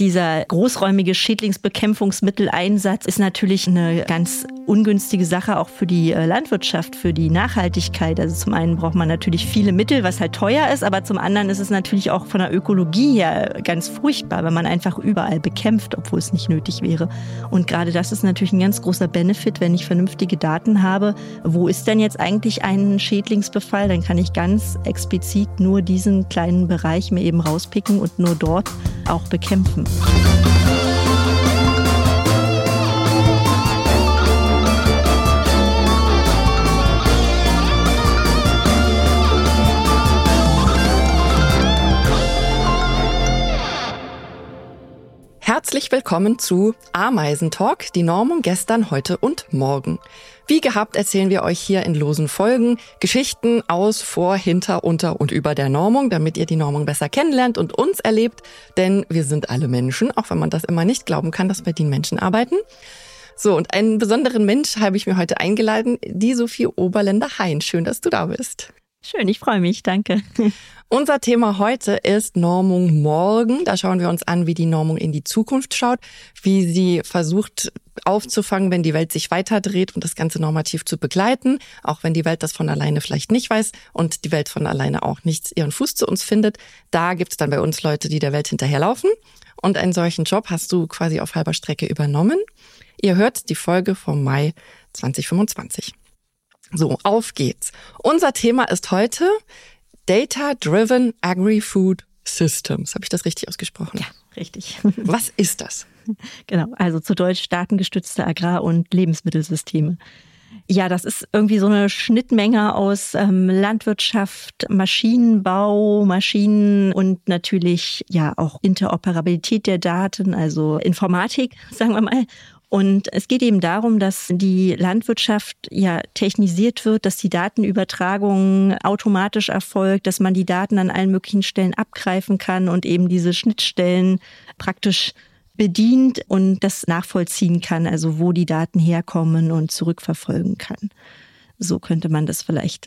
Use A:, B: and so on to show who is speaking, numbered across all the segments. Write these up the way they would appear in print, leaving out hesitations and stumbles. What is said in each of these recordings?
A: Dieser großräumige Schädlingsbekämpfungsmitteleinsatz ist natürlich eine ganz ungünstige Sache auch für die Landwirtschaft, für die Nachhaltigkeit. Also zum einen braucht man natürlich viele Mittel, was halt teuer ist, aber zum anderen ist es natürlich auch von der Ökologie her ganz furchtbar, wenn man einfach überall bekämpft, obwohl es nicht nötig wäre. Und gerade das ist natürlich ein ganz großer Benefit, wenn ich vernünftige Daten habe. Wo ist denn jetzt eigentlich ein Schädlingsbefall? Dann kann ich ganz explizit nur diesen kleinen Bereich mir eben rauspicken und nur dort auch bekämpfen.
B: Herzlich willkommen zu Ameisentalk, die Normung gestern, heute und morgen. Wie gehabt erzählen wir euch hier in losen Folgen Geschichten aus, vor, hinter, unter und über der Normung, damit ihr die Normung besser kennenlernt und uns erlebt, denn wir sind alle Menschen, auch wenn man das immer nicht glauben kann, dass bei den Menschen arbeiten. So, und einen besonderen Mensch habe ich mir heute eingeladen, die Sophie Oberländer-Hein. Schön, dass du da bist.
A: Schön, ich freue mich, danke.
B: Unser Thema heute ist Normung morgen. Da schauen wir uns an, wie die Normung in die Zukunft schaut, wie sie versucht aufzufangen, wenn die Welt sich weiterdreht und das Ganze normativ zu begleiten, auch wenn die Welt das von alleine vielleicht nicht weiß und die Welt von alleine auch nicht ihren Fuß zu uns findet. Da gibt es dann bei uns Leute, die der Welt hinterherlaufen. Und einen solchen Job hast du quasi auf halber Strecke übernommen. Ihr hört die Folge vom Mai 2025. So, auf geht's. Unser Thema ist heute Data-Driven Agri-Food Systems. Habe ich das richtig ausgesprochen?
A: Ja, richtig.
B: Was ist das?
A: Genau, also zu Deutsch datengestützte Agrar- und Lebensmittelsysteme. Ja, das ist irgendwie so eine Schnittmenge aus Landwirtschaft, Maschinenbau, Maschinen und natürlich ja auch Interoperabilität der Daten, also Informatik, sagen wir mal. Und es geht eben darum, dass die Landwirtschaft ja technisiert wird, dass die Datenübertragung automatisch erfolgt, dass man die Daten an allen möglichen Stellen abgreifen kann und eben diese Schnittstellen praktisch bedient und das nachvollziehen kann, also wo die Daten herkommen und zurückverfolgen kann. So könnte man das vielleicht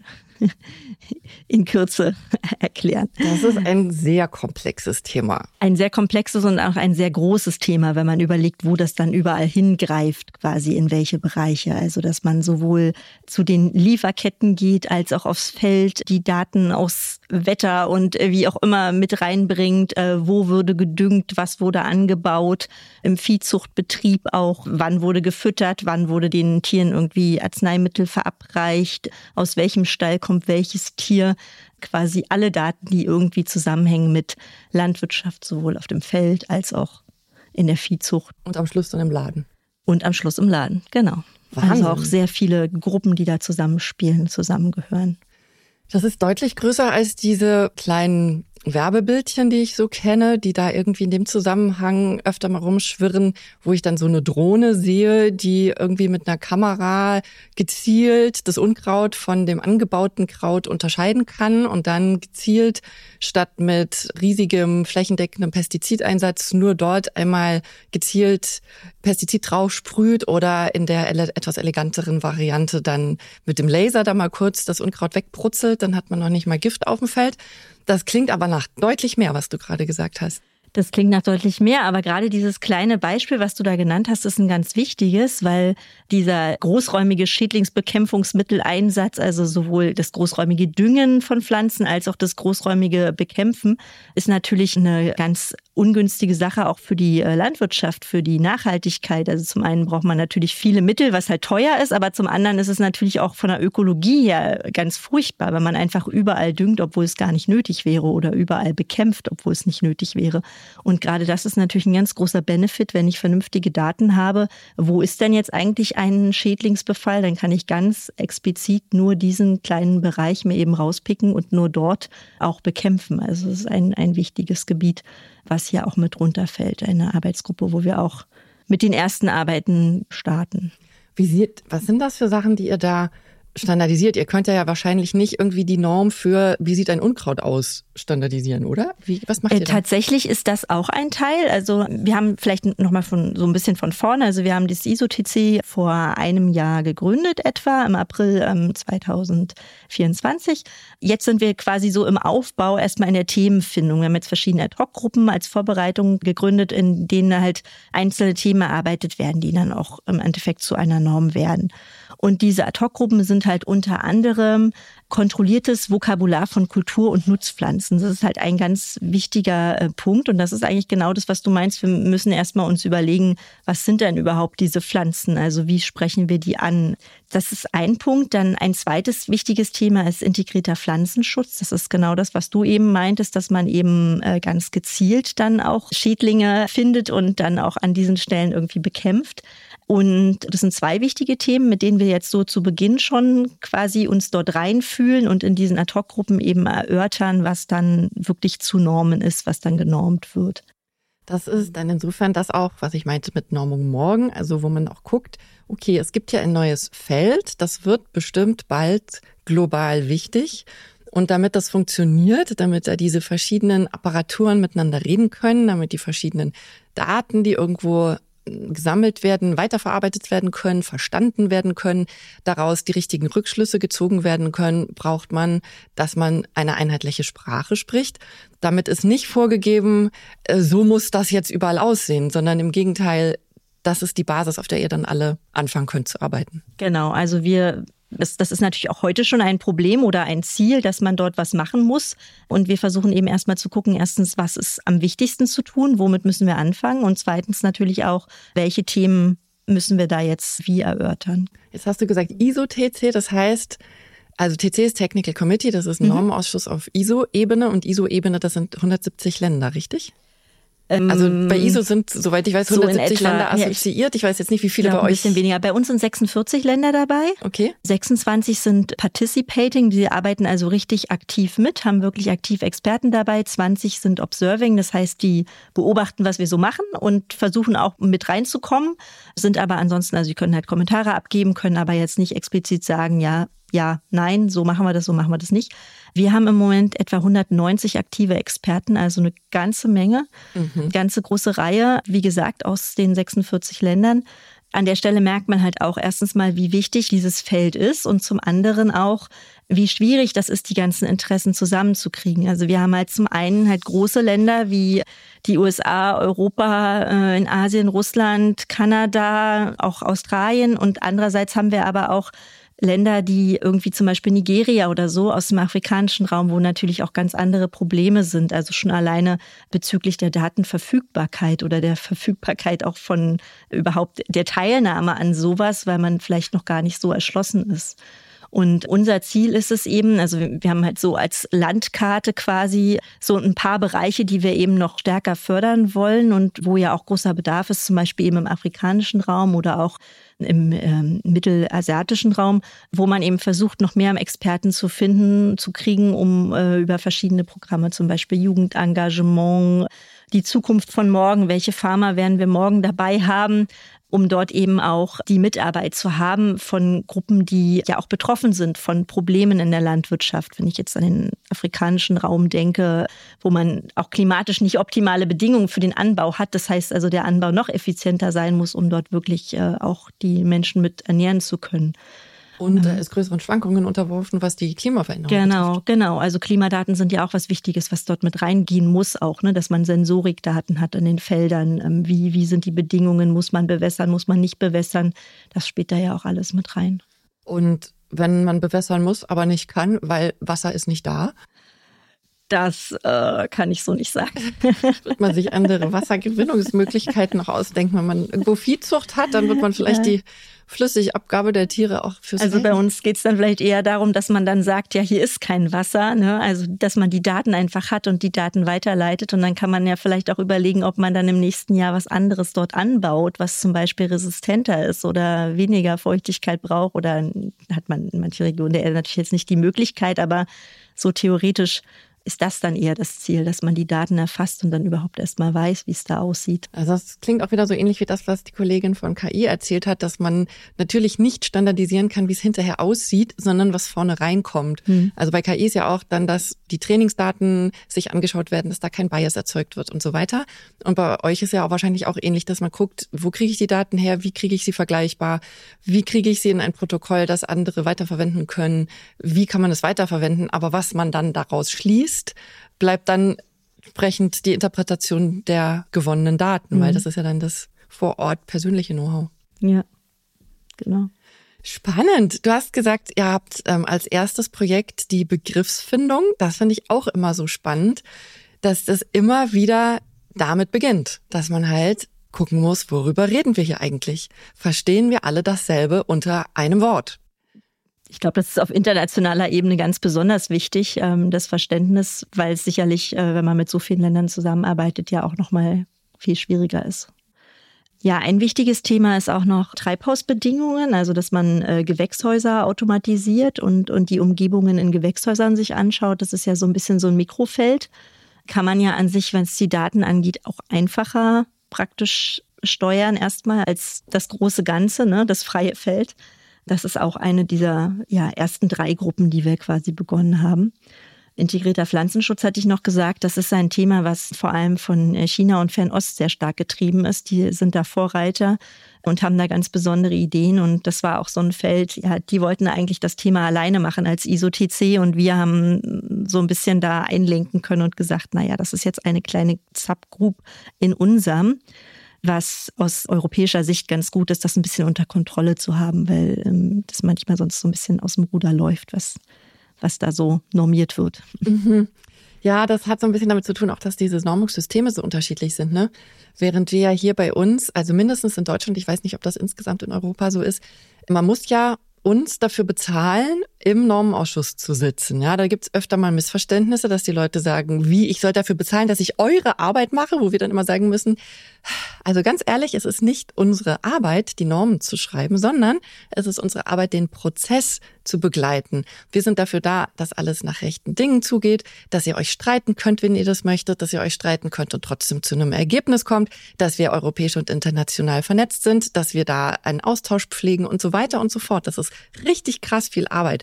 A: in Kürze erklären.
B: Das ist ein sehr komplexes Thema.
A: Ein sehr komplexes und auch ein sehr großes Thema, wenn man überlegt, wo das dann überall hingreift, quasi in welche Bereiche. Also dass man sowohl zu den Lieferketten geht, als auch aufs Feld, die Daten aus Wetter und wie auch immer mit reinbringt, wo wurde gedüngt, was wurde angebaut, im Viehzuchtbetrieb auch, wann wurde gefüttert, wann wurde den Tieren irgendwie Arzneimittel verabreicht, aus welchem Stall kommt welches Tier, quasi alle Daten, die irgendwie zusammenhängen mit Landwirtschaft, sowohl auf dem Feld als auch in der Viehzucht.
B: Und am Schluss dann im Laden.
A: Und am Schluss im Laden, genau.
B: Wahnsinn.
A: Also auch sehr viele Gruppen, die da zusammenspielen, zusammengehören.
B: Das ist deutlich größer als diese kleinen Werbebildchen, die ich so kenne, die da irgendwie in dem Zusammenhang öfter mal rumschwirren, wo ich dann so eine Drohne sehe, die irgendwie mit einer Kamera gezielt das Unkraut von dem angebauten Kraut unterscheiden kann und dann gezielt statt mit riesigem flächendeckendem Pestizideinsatz nur dort einmal gezielt Pestizid drauf sprüht oder in der etwas eleganteren Variante dann mit dem Laser da mal kurz das Unkraut wegbrutzelt, dann hat man noch nicht mal Gift auf dem Feld. Das klingt aber nach deutlich mehr, was du gerade gesagt hast.
A: Das klingt nach deutlich mehr, aber gerade dieses kleine Beispiel, was du da genannt hast, ist ein ganz wichtiges, weil dieser großräumige Schädlingsbekämpfungsmitteleinsatz, also sowohl das großräumige Düngen von Pflanzen als auch das großräumige Bekämpfen, ist natürlich eine ganz ungünstige Sache auch für die Landwirtschaft, für die Nachhaltigkeit. Also zum einen braucht man natürlich viele Mittel, was halt teuer ist, aber zum anderen ist es natürlich auch von der Ökologie her ganz furchtbar, wenn man einfach überall düngt, obwohl es gar nicht nötig wäre oder überall bekämpft, obwohl es nicht nötig wäre. Und gerade das ist natürlich ein ganz großer Benefit, wenn ich vernünftige Daten habe. Wo ist denn jetzt eigentlich ein Schädlingsbefall? Dann kann ich ganz explizit nur diesen kleinen Bereich mir eben rauspicken und nur dort auch bekämpfen. Also es ist ein wichtiges Gebiet, was hier auch mit runterfällt. Eine Arbeitsgruppe, wo wir auch mit den ersten Arbeiten starten.
B: Was sind das für Sachen, die ihr da standardisiert? Ihr könnt ja wahrscheinlich nicht irgendwie die Norm für, wie sieht ein Unkraut aus, standardisieren, oder? Was macht ihr da?
A: Tatsächlich ist das auch ein Teil. Also wir haben vielleicht nochmal so ein bisschen von vorne. Also wir haben das ISO-TC vor einem Jahr gegründet etwa, im April 2024. Jetzt sind wir quasi so im Aufbau erstmal in der Themenfindung. Wir haben jetzt verschiedene Ad-Hoc-Gruppen als Vorbereitung gegründet, in denen halt einzelne Themen erarbeitet werden, die dann auch im Endeffekt zu einer Norm werden. Und diese Ad-Hoc-Gruppen sind halt unter anderem kontrolliertes Vokabular von Kultur- und Nutzpflanzen. Das ist halt ein ganz wichtiger Punkt. Und das ist eigentlich genau das, was du meinst. Wir müssen erstmal uns überlegen, was sind denn überhaupt diese Pflanzen? Also wie sprechen wir die an? Das ist ein Punkt. Dann ein zweites wichtiges Thema ist integrierter Pflanzenschutz. Das ist genau das, was du eben meintest, dass man eben ganz gezielt dann auch Schädlinge findet und dann auch an diesen Stellen irgendwie bekämpft. Und das sind zwei wichtige Themen, mit denen wir jetzt so zu Beginn schon quasi uns dort reinfühlen und in diesen Ad-Hoc-Gruppen eben erörtern, was dann wirklich zu Normen ist, was dann genormt wird.
B: Das ist dann insofern das auch, was ich meinte mit Normung morgen, also wo man auch guckt, okay, es gibt ja ein neues Feld, das wird bestimmt bald global wichtig. Und damit das funktioniert, damit da diese verschiedenen Apparaturen miteinander reden können, damit die verschiedenen Daten, die irgendwo gesammelt werden, weiterverarbeitet werden können, verstanden werden können, daraus die richtigen Rückschlüsse gezogen werden können, braucht man, dass man eine einheitliche Sprache spricht. Damit ist nicht vorgegeben, so muss das jetzt überall aussehen, sondern im Gegenteil, das ist die Basis, auf der ihr dann alle anfangen könnt zu arbeiten.
A: Genau, also das ist natürlich auch heute schon ein Problem oder ein Ziel, dass man dort was machen muss. Und wir versuchen eben erstmal zu gucken, erstens, was ist am wichtigsten zu tun, womit müssen wir anfangen? Und zweitens natürlich auch, welche Themen müssen wir da jetzt wie erörtern?
B: Jetzt hast du gesagt ISO-TC, das heißt, also TC ist Technical Committee, das ist ein Normenausschuss auf ISO-Ebene und ISO-Ebene, das sind 170 Länder, richtig? Also bei ISO sind, soweit ich weiß, 170 Länder assoziiert. Ich weiß jetzt nicht, wie viele bei euch.
A: Ein bisschen weniger. Bei uns sind 46 Länder dabei.
B: Okay.
A: 26 sind participating, die arbeiten also richtig aktiv mit, haben wirklich aktiv Experten dabei. 20 sind observing, das heißt, die beobachten, was wir so machen und versuchen auch mit reinzukommen, sind aber ansonsten, also sie können halt Kommentare abgeben, können aber jetzt nicht explizit sagen, ja, nein, so machen wir das nicht. Wir haben im Moment etwa 190 aktive Experten, also eine ganze Menge, ganze große Reihe, wie gesagt, aus den 46 Ländern. An der Stelle merkt man halt auch erstens mal, wie wichtig dieses Feld ist und zum anderen auch, wie schwierig das ist, die ganzen Interessen zusammenzukriegen. Also wir haben halt zum einen halt große Länder wie die USA, Europa, in Asien, Russland, Kanada, auch Australien und andererseits haben wir aber auch Länder, die irgendwie zum Beispiel Nigeria oder so aus dem afrikanischen Raum, wo natürlich auch ganz andere Probleme sind. Also schon alleine bezüglich der Datenverfügbarkeit oder der Verfügbarkeit auch von überhaupt der Teilnahme an sowas, weil man vielleicht noch gar nicht so erschlossen ist. Und unser Ziel ist es eben, also wir haben halt so als Landkarte quasi so ein paar Bereiche, die wir eben noch stärker fördern wollen und wo ja auch großer Bedarf ist, zum Beispiel eben im afrikanischen Raum oder auch im mittelasiatischen Raum, wo man eben versucht, noch mehr Experten zu finden, zu kriegen, um über verschiedene Programme, zum Beispiel Jugendengagement, die Zukunft von morgen, welche Farmer werden wir morgen dabei haben, um dort eben auch die Mitarbeit zu haben von Gruppen, die ja auch betroffen sind von Problemen in der Landwirtschaft. Wenn ich jetzt an den afrikanischen Raum denke, wo man auch klimatisch nicht optimale Bedingungen für den Anbau hat. Das heißt also, der Anbau noch effizienter sein muss, um dort wirklich auch die Menschen mit ernähren zu können.
B: Und ist größeren Schwankungen unterworfen, was die Klimaveränderung betrifft.
A: Genau. Also Klimadaten sind ja auch was Wichtiges, was dort mit reingehen muss auch, ne? Dass man Sensorikdaten hat in den Feldern. Wie sind die Bedingungen? Muss man bewässern? Muss man nicht bewässern? Das spielt da ja auch alles mit rein.
B: Und wenn man bewässern muss, aber nicht kann, weil Wasser ist nicht da?
A: Das kann ich so nicht sagen.
B: Wird man sich andere Wassergewinnungsmöglichkeiten noch ausdenken. Wenn man irgendwo Viehzucht hat, dann wird man vielleicht die Flüssigabgabe der Tiere auch fürs
A: Also bei uns geht es dann vielleicht eher darum, dass man dann sagt, ja, hier ist kein Wasser, ne? Also dass man die Daten einfach hat und die Daten weiterleitet und dann kann man ja vielleicht auch überlegen, ob man dann im nächsten Jahr was anderes dort anbaut, was zum Beispiel resistenter ist oder weniger Feuchtigkeit braucht oder hat man in manchen Regionen natürlich jetzt nicht die Möglichkeit, aber so theoretisch ist das dann eher das Ziel, dass man die Daten erfasst und dann überhaupt erst mal weiß, wie es da aussieht.
B: Also das klingt auch wieder so ähnlich wie das, was die Kollegin von KI erzählt hat, dass man natürlich nicht standardisieren kann, wie es hinterher aussieht, sondern was vorne reinkommt. Also bei KI ist ja auch dann, dass die Trainingsdaten sich angeschaut werden, dass da kein Bias erzeugt wird und so weiter. Und bei euch ist ja auch wahrscheinlich auch ähnlich, dass man guckt, wo kriege ich die Daten her, wie kriege ich sie vergleichbar, wie kriege ich sie in ein Protokoll, das andere weiterverwenden können, wie kann man es weiterverwenden, aber was man dann daraus schließt, bleibt dann entsprechend die Interpretation der gewonnenen Daten, weil das ist ja dann das vor Ort persönliche Know-how.
A: Ja, genau.
B: Spannend. Du hast gesagt, ihr habt als erstes Projekt die Begriffsfindung. Das finde ich auch immer so spannend, dass das immer wieder damit beginnt, dass man halt gucken muss, worüber reden wir hier eigentlich? Verstehen wir alle dasselbe unter einem Wort?
A: Ich glaube, das ist auf internationaler Ebene ganz besonders wichtig, das Verständnis, weil es sicherlich, wenn man mit so vielen Ländern zusammenarbeitet, ja auch nochmal viel schwieriger ist. Ja, ein wichtiges Thema ist auch noch Treibhausbedingungen, also dass man Gewächshäuser automatisiert und die Umgebungen in Gewächshäusern sich anschaut. Das ist ja so ein bisschen so ein Mikrofeld. Kann man ja an sich, wenn es die Daten angeht, auch einfacher praktisch steuern erstmal als das große Ganze, ne, das freie Feld. Das ist auch eine dieser ersten 3 Gruppen, die wir quasi begonnen haben. Integrierter Pflanzenschutz hatte ich noch gesagt, das ist ein Thema, was vor allem von China und Fernost sehr stark getrieben ist. Die sind da Vorreiter und haben da ganz besondere Ideen. Und das war auch so ein Feld, die wollten eigentlich das Thema alleine machen als ISO-TC. Und wir haben so ein bisschen da einlenken können und gesagt, das ist jetzt eine kleine Subgroup in unserem, was aus europäischer Sicht ganz gut ist, das ein bisschen unter Kontrolle zu haben, weil das manchmal sonst so ein bisschen aus dem Ruder läuft, was da so normiert wird.
B: Mhm. Ja, das hat so ein bisschen damit zu tun, auch dass diese Normungssysteme so unterschiedlich sind, ne? Während wir ja hier bei uns, also mindestens in Deutschland, ich weiß nicht, ob das insgesamt in Europa so ist, man muss ja uns dafür bezahlen, im Normenausschuss zu sitzen. Ja, da gibt's öfter mal Missverständnisse, dass die Leute sagen, wie, ich soll dafür bezahlen, dass ich eure Arbeit mache, wo wir dann immer sagen müssen, also ganz ehrlich, es ist nicht unsere Arbeit, die Normen zu schreiben, sondern es ist unsere Arbeit, den Prozess zu begleiten. Wir sind dafür da, dass alles nach rechten Dingen zugeht, dass ihr euch streiten könnt, wenn ihr das möchtet, dass ihr euch streiten könnt und trotzdem zu einem Ergebnis kommt, dass wir europäisch und international vernetzt sind, dass wir da einen Austausch pflegen und so weiter und so fort. Das ist richtig krass viel Arbeit.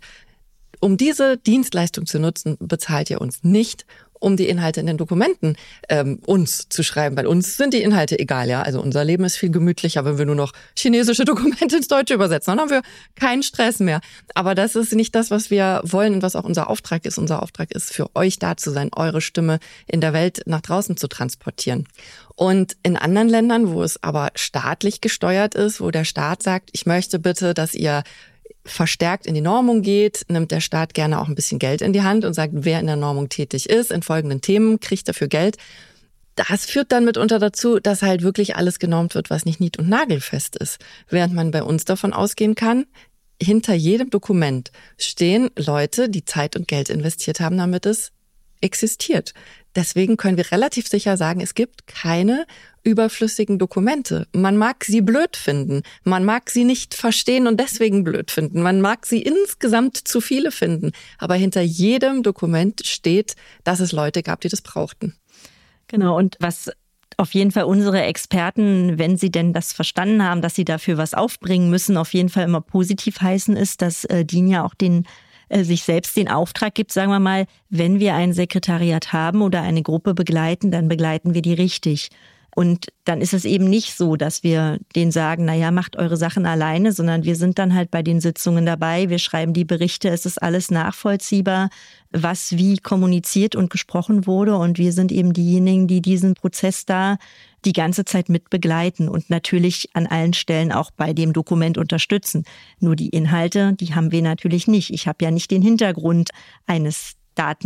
B: Um diese Dienstleistung zu nutzen, bezahlt ihr uns nicht, um die Inhalte in den Dokumenten uns zu schreiben, weil uns sind die Inhalte egal, ja. Also unser Leben ist viel gemütlicher, wenn wir nur noch chinesische Dokumente ins Deutsche übersetzen, dann haben wir keinen Stress mehr. Aber das ist nicht das, was wir wollen und was auch unser Auftrag ist. Unser Auftrag ist, für euch da zu sein, eure Stimme in der Welt nach draußen zu transportieren. Und in anderen Ländern, wo es aber staatlich gesteuert ist, wo der Staat sagt, ich möchte bitte, dass ihr verstärkt in die Normung geht, nimmt der Staat gerne auch ein bisschen Geld in die Hand und sagt, wer in der Normung tätig ist, in folgenden Themen, kriegt dafür Geld. Das führt dann mitunter dazu, dass halt wirklich alles genormt wird, was nicht nied- und nagelfest ist. Während man bei uns davon ausgehen kann, hinter jedem Dokument stehen Leute, die Zeit und Geld investiert haben, damit es existiert. Deswegen können wir relativ sicher sagen, es gibt keine überflüssigen Dokumente. Man mag sie blöd finden, man mag sie nicht verstehen und deswegen blöd finden, man mag sie insgesamt zu viele finden, aber hinter jedem Dokument steht, dass es Leute gab, die das brauchten.
A: Genau, und was auf jeden Fall unsere Experten, wenn sie denn das verstanden haben, dass sie dafür was aufbringen müssen, auf jeden Fall immer positiv heißen, ist, dass DIN ja auch sich selbst den Auftrag gibt, sagen wir mal, wenn wir ein Sekretariat haben oder eine Gruppe begleiten, dann begleiten wir die richtig. Und dann ist es eben nicht so, dass wir denen sagen, macht eure Sachen alleine, sondern wir sind dann halt bei den Sitzungen dabei, wir schreiben die Berichte, es ist alles nachvollziehbar, was wie kommuniziert und gesprochen wurde. Und wir sind eben diejenigen, die diesen Prozess da die ganze Zeit mit begleiten und natürlich an allen Stellen auch bei dem Dokument unterstützen. Nur die Inhalte, die haben wir natürlich nicht. Ich habe ja nicht den Hintergrund eines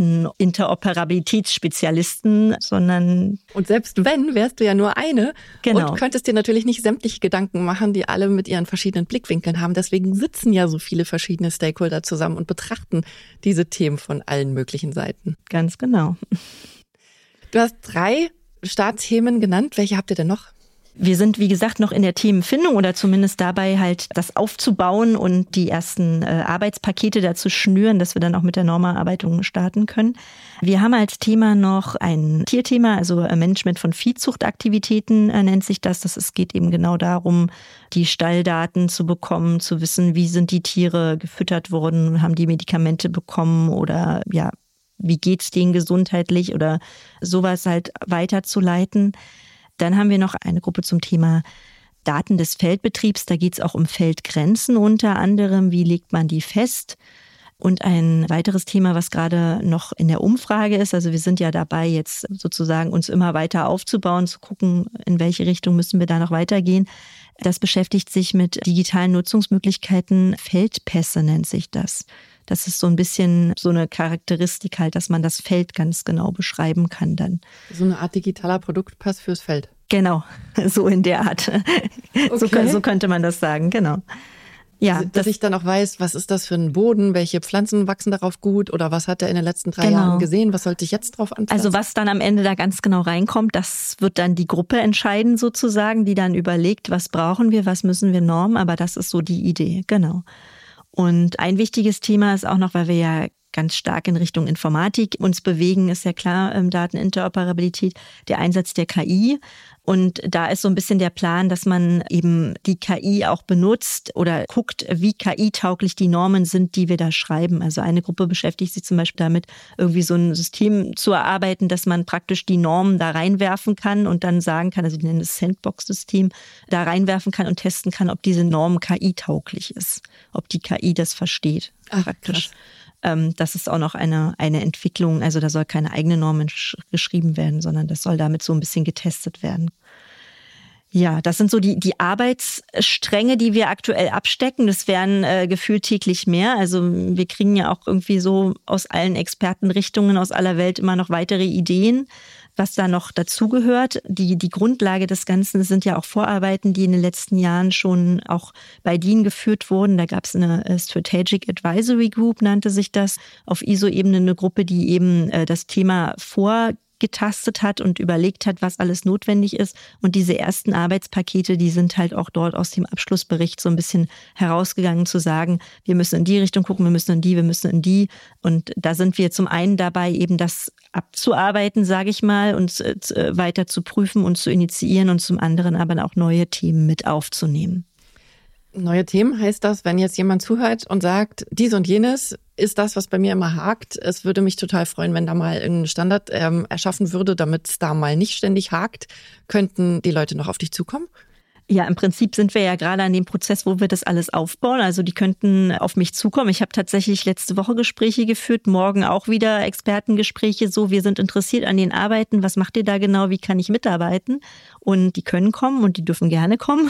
A: Dateninteroperabilitätsspezialisten, sondern...
B: Und selbst wenn, wärst du ja nur eine und könntest dir natürlich nicht sämtliche Gedanken machen, die alle mit ihren verschiedenen Blickwinkeln haben. Deswegen sitzen ja so viele verschiedene Stakeholder zusammen und betrachten diese Themen von allen möglichen Seiten.
A: Ganz genau.
B: Du hast 3 Startthemen genannt. Welche habt ihr denn noch?
A: Wir sind, wie gesagt, noch in der Themenfindung oder zumindest dabei, halt das aufzubauen und die ersten Arbeitspakete dazu schnüren, dass wir dann auch mit der Normerarbeitung starten können. Wir haben als Thema noch ein Tierthema, also Management von Viehzuchtaktivitäten nennt sich das. Es geht eben genau darum, die Stalldaten zu bekommen, zu wissen, wie sind die Tiere gefüttert worden, haben die Medikamente bekommen oder ja, wie geht's denen gesundheitlich oder sowas halt weiterzuleiten. Dann haben wir noch eine Gruppe zum Thema Daten des Feldbetriebs. Da geht es auch um Feldgrenzen unter anderem. Wie legt man die fest? Und ein weiteres Thema, was gerade noch in der Umfrage ist, also wir sind ja dabei, jetzt sozusagen uns immer weiter aufzubauen, zu gucken, in welche Richtung müssen wir da noch weitergehen. Das beschäftigt sich mit digitalen Nutzungsmöglichkeiten. Feldpässe nennt sich das. Das ist so ein bisschen so eine Charakteristik halt, dass man das Feld ganz genau beschreiben kann dann.
B: So eine Art digitaler Produktpass fürs Feld.
A: Genau, so in der Art. Okay. So könnte man das sagen, genau. Ja,
B: dass ich dann auch weiß, was ist das für ein Boden, welche Pflanzen wachsen darauf gut oder was hat er in den letzten 3 Jahren gesehen, was sollte ich jetzt drauf anpflanzen?
A: Also was dann am Ende da ganz genau reinkommt, das wird dann die Gruppe entscheiden sozusagen, die dann überlegt, was brauchen wir, was müssen wir normen, aber das ist so die Idee, genau. Und ein wichtiges Thema ist auch noch, weil wir ja ganz stark in Richtung Informatik uns bewegen, ist ja klar, Dateninteroperabilität, der Einsatz der KI. Und da ist so ein bisschen der Plan, dass man eben die KI auch benutzt oder guckt, wie KI-tauglich die Normen sind, die wir da schreiben. Also eine Gruppe beschäftigt sich zum Beispiel damit, irgendwie so ein System zu erarbeiten, dass man praktisch die Normen da reinwerfen kann und dann sagen kann, also die nennen das Sandbox-System, da reinwerfen kann und testen kann, ob diese Norm KI-tauglich ist, ob die KI das versteht.
B: Ach,
A: praktisch. Das ist auch noch eine Entwicklung, also da soll keine eigene Norm geschrieben werden, sondern das soll damit so ein bisschen getestet werden. Ja, das sind so die Arbeitsstränge, die wir aktuell abstecken. Das werden gefühlt täglich mehr. Also wir kriegen ja auch irgendwie so aus allen Expertenrichtungen aus aller Welt immer noch weitere Ideen, was da noch dazugehört. Die Grundlage des Ganzen sind ja auch Vorarbeiten, die in den letzten Jahren schon auch bei DIN geführt wurden. Da gab es eine Strategic Advisory Group, nannte sich das, auf ISO-Ebene eine Gruppe, die eben das Thema vorgetastet hat und überlegt hat, was alles notwendig ist. Und diese ersten Arbeitspakete, die sind halt auch dort aus dem Abschlussbericht so ein bisschen herausgegangen zu sagen, wir müssen in die Richtung gucken, wir müssen in die. Und da sind wir zum einen dabei, eben das abzuarbeiten, sage ich mal, und weiter zu prüfen und zu initiieren und zum anderen aber auch neue Themen mit aufzunehmen.
B: Neue Themen heißt das, wenn jetzt jemand zuhört und sagt, dies und jenes ist das, was bei mir immer hakt. Es würde mich total freuen, wenn da mal irgendein Standard erschaffen würde, damit es da mal nicht ständig hakt. Könnten die Leute noch auf dich zukommen?
A: Ja, im Prinzip sind wir ja gerade an dem Prozess, wo wir das alles aufbauen. Also die könnten auf mich zukommen. Ich habe tatsächlich letzte Woche Gespräche geführt, morgen auch wieder Expertengespräche. So, wir sind interessiert an den Arbeiten. Was macht ihr da genau? Wie kann ich mitarbeiten? Und die können kommen und die dürfen gerne kommen.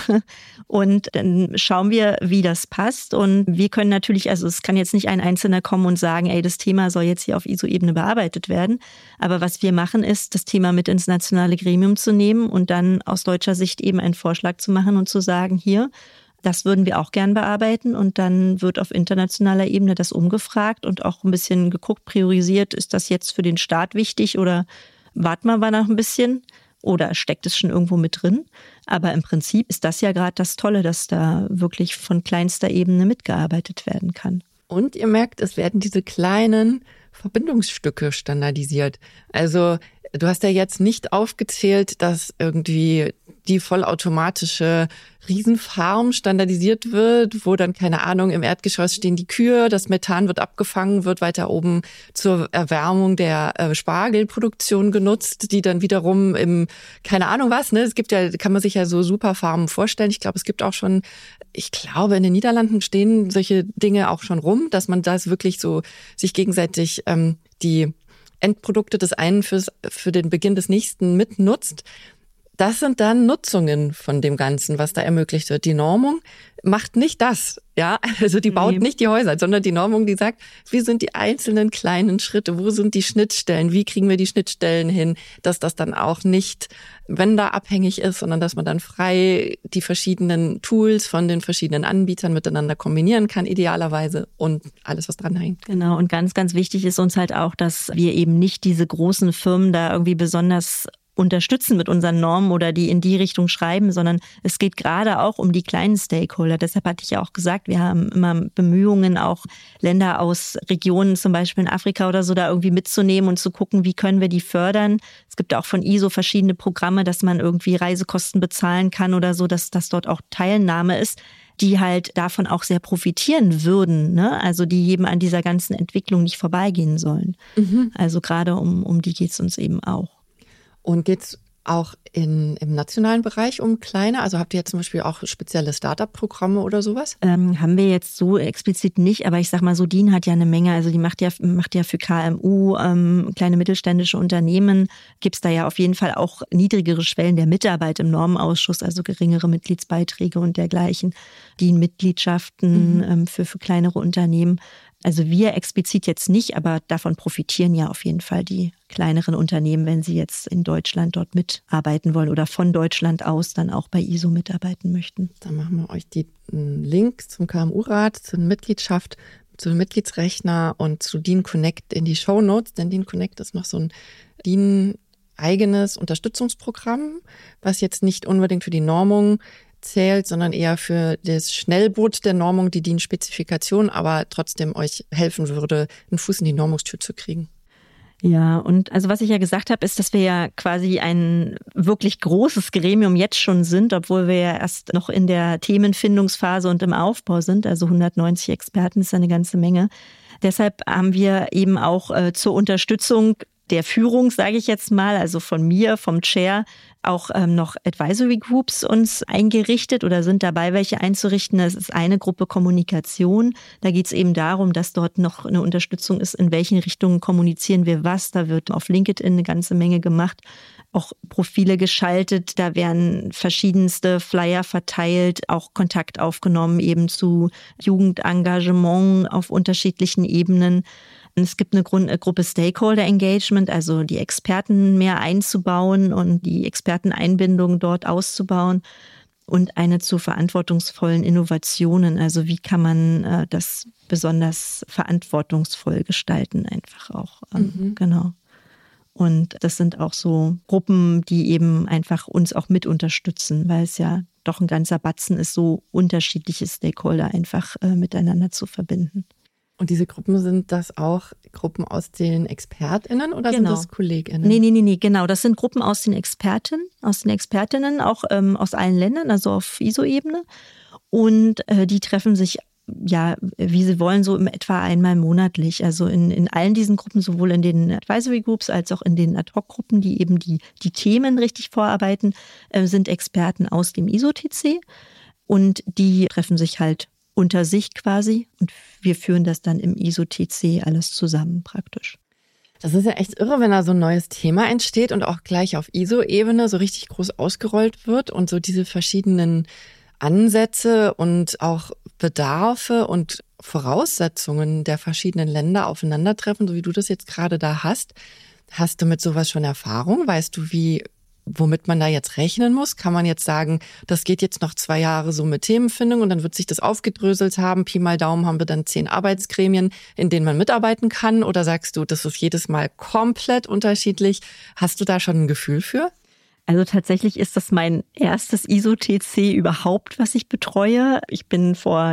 A: Und dann schauen wir, wie das passt. Und wir können natürlich, also es kann jetzt nicht ein Einzelner kommen und sagen, ey, das Thema soll jetzt hier auf ISO-Ebene bearbeitet werden. Aber was wir machen, ist, das Thema mit ins nationale Gremium zu nehmen und dann aus deutscher Sicht eben einen Vorschlag zu machen und zu sagen, hier, das würden wir auch gern bearbeiten. Und dann wird auf internationaler Ebene das umgefragt und auch ein bisschen geguckt, priorisiert, ist das jetzt für den Staat wichtig oder warten wir mal noch ein bisschen? Oder steckt es schon irgendwo mit drin? Aber im Prinzip ist das ja gerade das Tolle, dass da wirklich von kleinster Ebene mitgearbeitet werden kann.
B: Und ihr merkt, es werden diese kleinen Verbindungsstücke standardisiert. Also du hast ja jetzt nicht aufgezählt, dass irgendwie die vollautomatische Riesenfarm standardisiert wird, wo dann, keine Ahnung, im Erdgeschoss stehen die Kühe, das Methan wird abgefangen, wird weiter oben zur Erwärmung der Spargelproduktion genutzt, die dann wiederum im, keine Ahnung was, ne, es gibt ja, kann man sich ja so super Farmen vorstellen. Ich glaube, es gibt auch schon, ich glaube, in den Niederlanden stehen solche Dinge auch schon rum, dass man das wirklich so sich gegenseitig die Endprodukte des einen für den Beginn des nächsten mitnutzt. Das sind dann Nutzungen von dem Ganzen, was da ermöglicht wird. Die Normung macht nicht das, ja, also die baut nicht die Häuser, sondern die Normung, die sagt, wie sind die einzelnen kleinen Schritte, wo sind die Schnittstellen, wie kriegen wir die Schnittstellen hin, dass das dann auch nicht wenderabhängig ist, sondern dass man dann frei die verschiedenen Tools von den verschiedenen Anbietern miteinander kombinieren kann, idealerweise, und alles, was dran hängt.
A: Genau, und ganz, ganz wichtig ist uns halt auch, dass wir eben nicht diese großen Firmen da irgendwie besonders unterstützen mit unseren Normen oder die in die Richtung schreiben, sondern es geht gerade auch um die kleinen Stakeholder. Deshalb hatte ich ja auch gesagt, wir haben immer Bemühungen, auch Länder aus Regionen, zum Beispiel in Afrika oder so, da irgendwie mitzunehmen und zu gucken, wie können wir die fördern. Es gibt auch von ISO verschiedene Programme, dass man irgendwie Reisekosten bezahlen kann oder so, dass das dort auch Teilnahme ist, die halt davon auch sehr profitieren würden, ne? Also die eben an dieser ganzen Entwicklung nicht vorbeigehen sollen. Also gerade um die geht es uns eben auch.
B: Und geht's auch im nationalen Bereich um kleine? Also habt ihr jetzt zum Beispiel auch spezielle Start-up-Programme oder sowas?
A: Haben wir jetzt so explizit nicht, aber ich sag mal, Sodin hat ja eine Menge, also die macht ja für KMU, kleine mittelständische Unternehmen, gibt's da ja auf jeden Fall auch niedrigere Schwellen der Mitarbeit im Normenausschuss, also geringere Mitgliedsbeiträge und dergleichen, die Mitgliedschaften für kleinere Unternehmen. Also wir explizit jetzt nicht, aber davon profitieren ja auf jeden Fall die kleineren Unternehmen, wenn sie jetzt in Deutschland dort mitarbeiten wollen oder von Deutschland aus dann auch bei ISO mitarbeiten möchten.
B: Dann machen wir euch den Link zum KMU-Rat, zur Mitgliedschaft, zu dem Mitgliedsrechner und zu DIN Connect in die Shownotes, denn DIN Connect ist noch so ein DIN-eigenes Unterstützungsprogramm, was jetzt nicht unbedingt für die Normung zählt, sondern eher für das Schnellboot der Normung, die DIN-Spezifikation, aber trotzdem euch helfen würde, einen Fuß in die Normungstür zu kriegen.
A: Ja, und also was ich ja gesagt habe, ist, dass wir ja quasi ein wirklich großes Gremium jetzt schon sind, obwohl wir ja erst noch in der Themenfindungsphase und im Aufbau sind. Also 190 Experten ist eine ganze Menge. Deshalb haben wir eben auch zur Unterstützung der Führung, sage ich jetzt mal, also von mir, vom Chair, auch noch Advisory Groups uns eingerichtet oder sind dabei, welche einzurichten. Das ist eine Gruppe Kommunikation. Da geht es eben darum, dass dort noch eine Unterstützung ist, in welchen Richtungen kommunizieren wir was. Da wird auf LinkedIn eine ganze Menge gemacht, auch Profile geschaltet. Da werden verschiedenste Flyer verteilt, auch Kontakt aufgenommen eben zu Jugendengagement auf unterschiedlichen Ebenen. Es gibt eine Gruppe Stakeholder Engagement, also die Experten mehr einzubauen und die Experteneinbindung dort auszubauen und eine zu verantwortungsvollen Innovationen. Also wie kann man das besonders verantwortungsvoll gestalten einfach auch. Genau. Und das sind auch so Gruppen, die eben einfach uns auch mit unterstützen, weil es ja doch ein ganzer Batzen ist, so unterschiedliche Stakeholder einfach miteinander zu verbinden.
B: Und diese Gruppen, sind das auch Gruppen aus den ExpertInnen oder sind das KollegInnen?
A: Nee, genau. Das sind Gruppen aus den Expertinnen, auch aus allen Ländern, also auf ISO-Ebene. Und die treffen sich, ja, wie sie wollen, so im etwa einmal monatlich. Also in allen diesen Gruppen, sowohl in den Advisory Groups als auch in den Ad-Hoc-Gruppen, die eben die Themen richtig vorarbeiten, sind Experten aus dem ISO-TC. Und die treffen sich halt unter sich quasi und wir führen das dann im ISO-TC alles zusammen praktisch.
B: Das ist ja echt irre, wenn da so ein neues Thema entsteht und auch gleich auf ISO-Ebene so richtig groß ausgerollt wird und so diese verschiedenen Ansätze und auch Bedarfe und Voraussetzungen der verschiedenen Länder aufeinandertreffen, so wie du das jetzt gerade da hast. Hast du mit sowas schon Erfahrung? Weißt du, womit man da jetzt rechnen muss? Kann man jetzt sagen, das geht jetzt noch 2 Jahre so mit Themenfindung und dann wird sich das aufgedröselt haben, Pi mal Daumen haben wir dann 10 Arbeitsgremien, in denen man mitarbeiten kann? Oder sagst du, das ist jedes Mal komplett unterschiedlich? Hast du da schon ein Gefühl für?
A: Also tatsächlich ist das mein erstes ISO-TC überhaupt, was ich betreue. Ich bin vor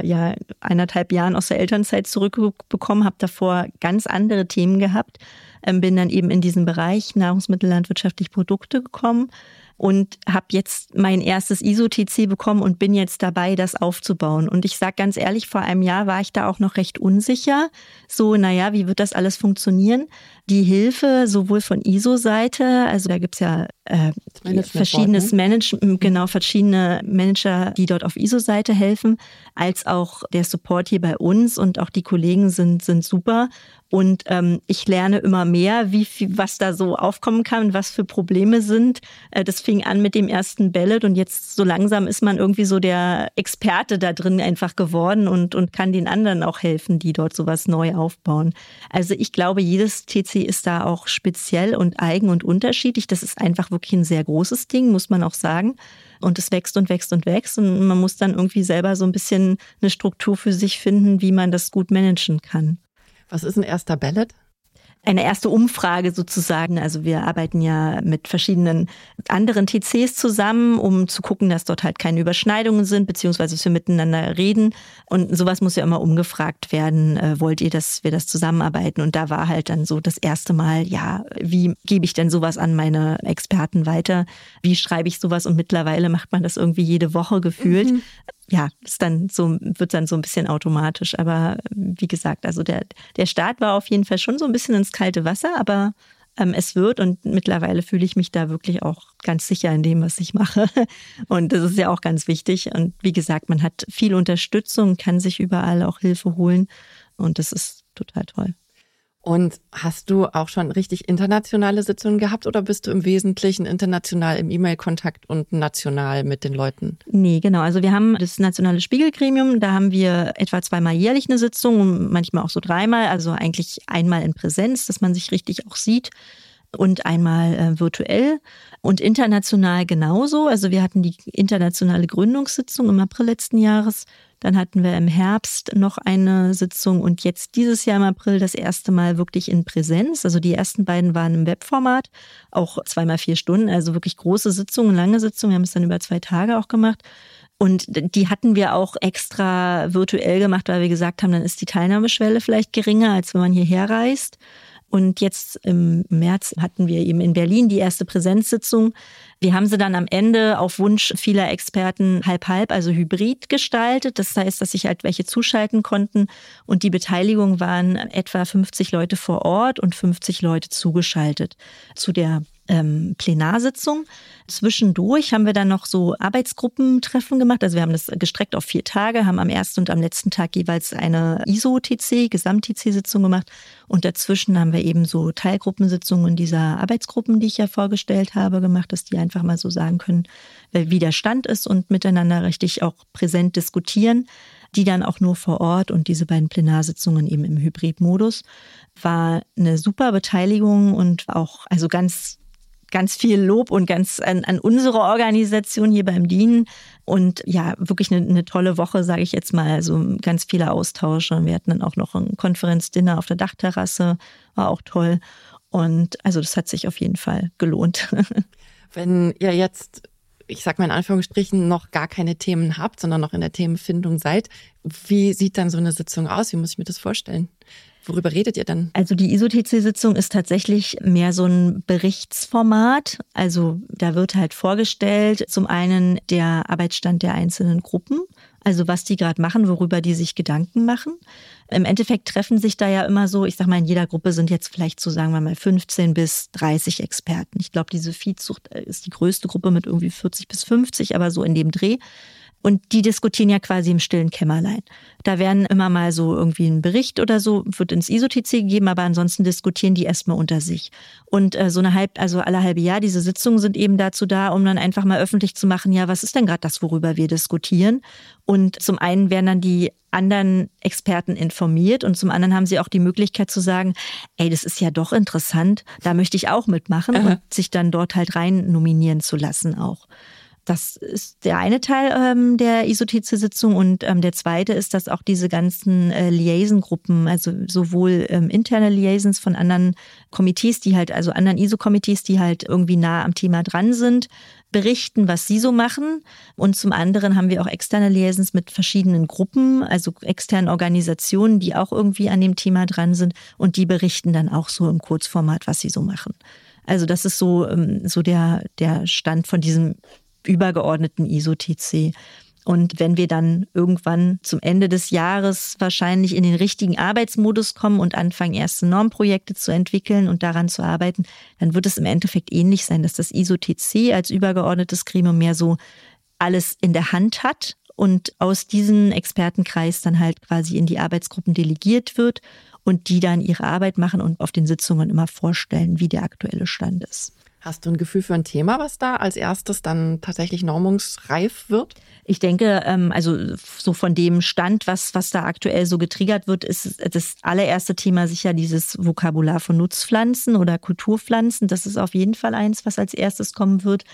A: 1,5 Jahren aus der Elternzeit zurückgekommen, habe davor ganz andere Themen gehabt, bin dann eben in diesen Bereich nahrungsmittellandwirtschaftliche Produkte gekommen und habe jetzt mein erstes ISO-TC bekommen und bin jetzt dabei, das aufzubauen. Und ich sage ganz ehrlich, vor einem Jahr war ich da auch noch recht unsicher. So, wie wird das alles funktionieren? Die Hilfe sowohl von ISO-Seite, also da gibt's ja verschiedenes Management, verschiedene Manager, die dort auf ISO-Seite helfen, als auch der Support hier bei uns und auch die Kollegen sind super. Und ich lerne immer mehr, was da so aufkommen kann und was für Probleme sind. Das fing an mit dem ersten Ballot und jetzt so langsam ist man irgendwie so der Experte da drin einfach geworden und kann den anderen auch helfen, die dort sowas neu aufbauen. Also ich glaube, jedes TC ist da auch speziell und eigen und unterschiedlich. Das ist einfach wirklich ein sehr großes Ding, muss man auch sagen. Und es wächst und wächst und wächst und man muss dann irgendwie selber so ein bisschen eine Struktur für sich finden, wie man das gut managen kann.
B: Was ist ein erster Ballot?
A: eine erste Umfrage sozusagen. Also wir arbeiten ja mit verschiedenen anderen TCs zusammen, um zu gucken, dass dort halt keine Überschneidungen sind, beziehungsweise dass wir miteinander reden. Und sowas muss ja immer umgefragt werden. Wollt ihr, dass wir das zusammenarbeiten? Und da war halt dann so das erste Mal, ja, wie gebe ich denn sowas an meine Experten weiter? Wie schreibe ich sowas? Und mittlerweile macht man das irgendwie jede Woche gefühlt. Ja, wird dann so ein bisschen automatisch. Aber wie gesagt, also der Start war auf jeden Fall schon so ein bisschen ins kalte Wasser, aber es wird, und mittlerweile fühle ich mich da wirklich auch ganz sicher in dem, was ich mache. Und das ist ja auch ganz wichtig. Und wie gesagt, man hat viel Unterstützung, kann sich überall auch Hilfe holen. Und das ist total toll.
B: Und hast du auch schon richtig internationale Sitzungen gehabt oder bist du im Wesentlichen international im E-Mail-Kontakt und national mit den Leuten?
A: Nee, genau. Also wir haben das nationale Spiegelgremium, da haben wir etwa 2-mal jährlich eine Sitzung, manchmal auch so 3-mal, also eigentlich einmal in Präsenz, dass man sich richtig auch sieht, und einmal virtuell und international genauso. Also wir hatten die internationale Gründungssitzung im April letzten Jahres. Dann hatten wir im Herbst noch eine Sitzung und jetzt dieses Jahr im April das erste Mal wirklich in Präsenz. Also die ersten beiden waren im Webformat, auch 2-mal 4 Stunden, also wirklich große Sitzungen, lange Sitzungen. Wir haben es dann über 2 Tage auch gemacht. Und die hatten wir auch extra virtuell gemacht, weil wir gesagt haben, dann ist die Teilnahmeschwelle vielleicht geringer, als wenn man hierher reist. Und jetzt im März hatten wir eben in Berlin die erste Präsenzsitzung. Wir haben sie dann am Ende auf Wunsch vieler Experten halb-halb, also hybrid gestaltet. Das heißt, dass sich halt welche zuschalten konnten. Und die Beteiligung waren etwa 50 Leute vor Ort und 50 Leute zugeschaltet zu der Plenarsitzung. Zwischendurch haben wir dann noch so Arbeitsgruppentreffen gemacht. Also wir haben das gestreckt auf 4 Tage, haben am ersten und am letzten Tag jeweils eine ISO-TC, Gesamt-TC-Sitzung gemacht. Und dazwischen haben wir eben so Teilgruppensitzungen dieser Arbeitsgruppen, die ich ja vorgestellt habe, gemacht, dass die einfach mal so sagen können, wie der Stand ist und miteinander richtig auch präsent diskutieren. Die dann auch nur vor Ort, und diese beiden Plenarsitzungen eben im Hybridmodus. War eine super Beteiligung und auch also ganz viel Lob und ganz an unsere Organisation hier beim DIN. Und ja, wirklich eine tolle Woche, sage ich jetzt mal. Also ganz viele Austausche. Wir hatten dann auch noch ein Konferenzdinner auf der Dachterrasse, war auch toll. Und also das hat sich auf jeden Fall gelohnt.
B: Wenn ihr jetzt, ich sag mal in Anführungsstrichen, noch gar keine Themen habt, sondern noch in der Themenfindung seid, wie sieht dann so eine Sitzung aus? Wie muss ich mir das vorstellen? Worüber redet ihr dann?
A: Also die ISO-TC-Sitzung ist tatsächlich mehr so ein Berichtsformat. Also da wird halt vorgestellt, zum einen der Arbeitsstand der einzelnen Gruppen, also was die gerade machen, worüber die sich Gedanken machen. Im Endeffekt treffen sich da ja immer so, ich sag mal, in jeder Gruppe sind jetzt vielleicht so, sagen wir mal, 15 bis 30 Experten. Ich glaube, diese Viehzucht ist die größte Gruppe mit irgendwie 40 bis 50, aber so in dem Dreh. Und die diskutieren ja quasi im stillen Kämmerlein. Da werden immer mal so irgendwie ein Bericht oder so, wird ins ISO-TC gegeben, aber ansonsten diskutieren die erstmal unter sich. Und alle halbe Jahr, diese Sitzungen sind eben dazu da, um dann einfach mal öffentlich zu machen, ja, was ist denn gerade das, worüber wir diskutieren? Und zum einen werden dann die anderen Experten informiert und zum anderen haben sie auch die Möglichkeit zu sagen, ey, das ist ja doch interessant, da möchte ich auch mitmachen und sich dann dort halt rein nominieren zu lassen auch. Das ist der eine Teil der ISO-TC-Sitzung und der zweite ist, dass auch diese ganzen Liaison-Gruppen, also sowohl interne Liaisons von anderen Komitees, also anderen ISO-Komitees, die halt irgendwie nah am Thema dran sind, berichten, was sie so machen. Und zum anderen haben wir auch externe Liaisons mit verschiedenen Gruppen, also externen Organisationen, die auch irgendwie an dem Thema dran sind und die berichten dann auch so im Kurzformat, was sie so machen. Also das ist so der Stand von diesem übergeordneten ISO-TC. Und wenn wir dann irgendwann zum Ende des Jahres wahrscheinlich in den richtigen Arbeitsmodus kommen und anfangen, erste Normprojekte zu entwickeln und daran zu arbeiten, dann wird es im Endeffekt ähnlich sein, dass das ISO-TC als übergeordnetes Gremium mehr so alles in der Hand hat und aus diesem Expertenkreis dann halt quasi in die Arbeitsgruppen delegiert wird und die dann ihre Arbeit machen und auf den Sitzungen immer vorstellen, wie der aktuelle Stand ist.
B: Hast du ein Gefühl für ein Thema, was da als erstes dann tatsächlich normungsreif wird?
A: Ich denke, also so von dem Stand, was da aktuell so getriggert wird, ist das allererste Thema sicher dieses Vokabular von Nutzpflanzen oder Kulturpflanzen. Das ist auf jeden Fall eins, was als erstes kommen wird.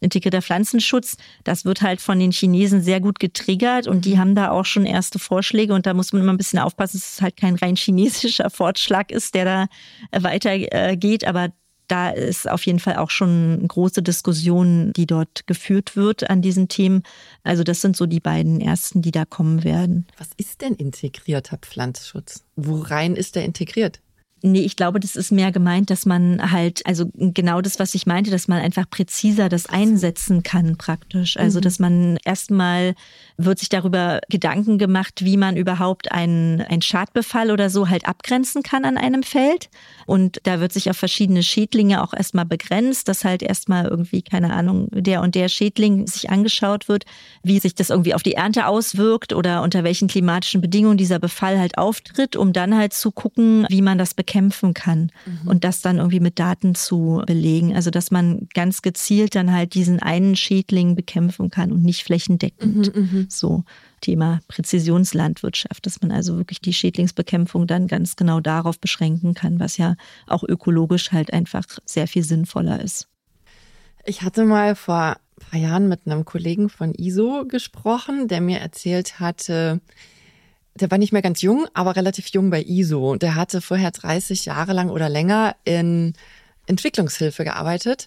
A: integrierter Pflanzenschutz, das wird halt von den Chinesen sehr gut getriggert und die haben da auch schon erste Vorschläge und da muss man immer ein bisschen aufpassen, dass es halt kein rein chinesischer Vorschlag ist, der da weitergeht, aber da ist auf jeden Fall auch schon eine große Diskussion, die dort geführt wird an diesen Themen. Also das sind so die beiden ersten, die da kommen werden.
B: Was ist denn integrierter Pflanzenschutz? Worein ist der integriert?
A: Nee, ich glaube, das ist mehr gemeint, dass man halt, also genau das, was ich meinte, dass man einfach präziser das einsetzen kann praktisch. Also dass man erstmal wird sich darüber Gedanken gemacht, wie man überhaupt einen Schadbefall oder so halt abgrenzen kann an einem Feld. Und da wird sich auf verschiedene Schädlinge auch erstmal begrenzt, dass halt erstmal irgendwie, keine Ahnung, der und der Schädling sich angeschaut wird, wie sich das irgendwie auf die Ernte auswirkt oder unter welchen klimatischen Bedingungen dieser Befall halt auftritt, um dann halt zu gucken, wie man das bekämpfen kann und das dann irgendwie mit Daten zu belegen. Also dass man ganz gezielt dann halt diesen einen Schädling bekämpfen kann und nicht flächendeckend. So Thema Präzisionslandwirtschaft, dass man also wirklich die Schädlingsbekämpfung dann ganz genau darauf beschränken kann, was ja auch ökologisch halt einfach sehr viel sinnvoller ist.
B: Ich hatte mal vor ein paar Jahren mit einem Kollegen von ISO gesprochen, der mir erzählt hatte, der war nicht mehr ganz jung, aber relativ jung bei ISO. Der hatte vorher 30 Jahre lang oder länger in Entwicklungshilfe gearbeitet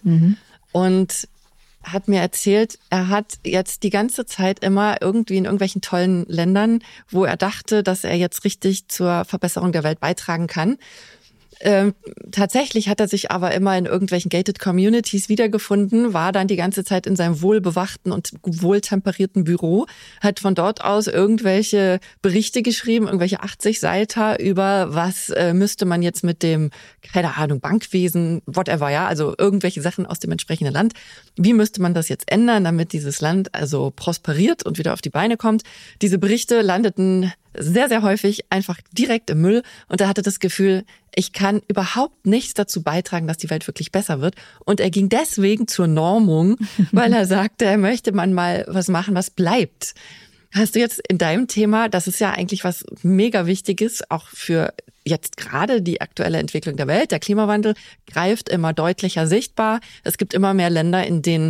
B: und hat mir erzählt, er hat jetzt die ganze Zeit immer irgendwie in irgendwelchen tollen Ländern, wo er dachte, dass er jetzt richtig zur Verbesserung der Welt beitragen kann. Tatsächlich hat er sich aber immer in irgendwelchen gated Communities wiedergefunden, war dann die ganze Zeit in seinem wohlbewachten und wohltemperierten Büro, hat von dort aus irgendwelche Berichte geschrieben, irgendwelche 80 Seiten über was müsste man jetzt mit dem, keine Ahnung, Bankwesen, whatever, ja, also irgendwelche Sachen aus dem entsprechenden Land. Wie müsste man das jetzt ändern, damit dieses Land also prosperiert und wieder auf die Beine kommt? Diese Berichte landeten sehr, sehr häufig einfach direkt im Müll und er hatte das Gefühl, ich kann überhaupt nichts dazu beitragen, dass die Welt wirklich besser wird. Und er ging deswegen zur Normung, weil er sagte, er möchte man mal was machen, was bleibt. Hast du jetzt in deinem Thema, das ist ja eigentlich was mega Wichtiges, auch für jetzt gerade die aktuelle Entwicklung der Welt, der Klimawandel greift immer deutlicher sichtbar. Es gibt immer mehr Länder, in denen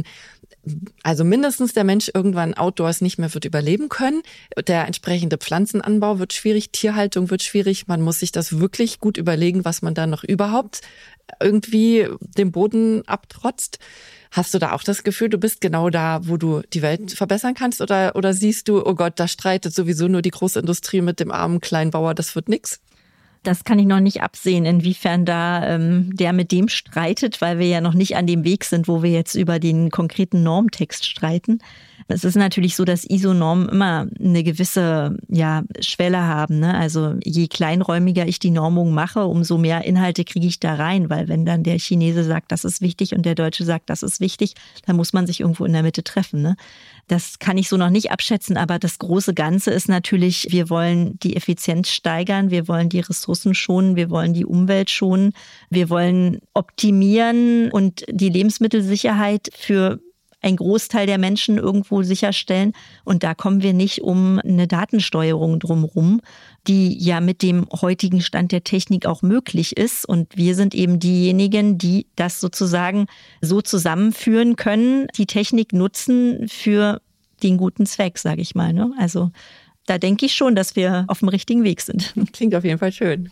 B: also mindestens der Mensch irgendwann outdoors nicht mehr wird überleben können. Der entsprechende Pflanzenanbau wird schwierig, Tierhaltung wird schwierig. Man muss sich das wirklich gut überlegen, was man da noch überhaupt irgendwie dem Boden abtrotzt. Hast du da auch das Gefühl, du bist genau da, wo du die Welt verbessern kannst? Oder siehst du, oh Gott, da streitet sowieso nur die Großindustrie mit dem armen Kleinbauer, das wird nix?
A: Das kann ich noch nicht absehen, inwiefern da der mit dem streitet, weil wir ja noch nicht an dem Weg sind, wo wir jetzt über den konkreten Normtext streiten. Es ist natürlich so, dass ISO-Normen immer eine gewisse Schwelle haben, ne? Also je kleinräumiger ich die Normung mache, umso mehr Inhalte kriege ich da rein, weil wenn dann der Chinese sagt, das ist wichtig und der Deutsche sagt, das ist wichtig, dann muss man sich irgendwo in der Mitte treffen, ne? Das kann ich so noch nicht abschätzen, aber das große Ganze ist natürlich, wir wollen die Effizienz steigern, wir wollen die Ressourcen schonen, wir wollen die Umwelt schonen, wir wollen optimieren und die Lebensmittelsicherheit für ein Großteil der Menschen irgendwo sicherstellen. Und da kommen wir nicht um eine Datensteuerung drumherum, die ja mit dem heutigen Stand der Technik auch möglich ist. Und wir sind eben diejenigen, die das sozusagen so zusammenführen können, die Technik nutzen für den guten Zweck, sage ich mal, ne? Also da denke ich schon, dass wir auf dem richtigen Weg sind.
B: Klingt auf jeden Fall schön.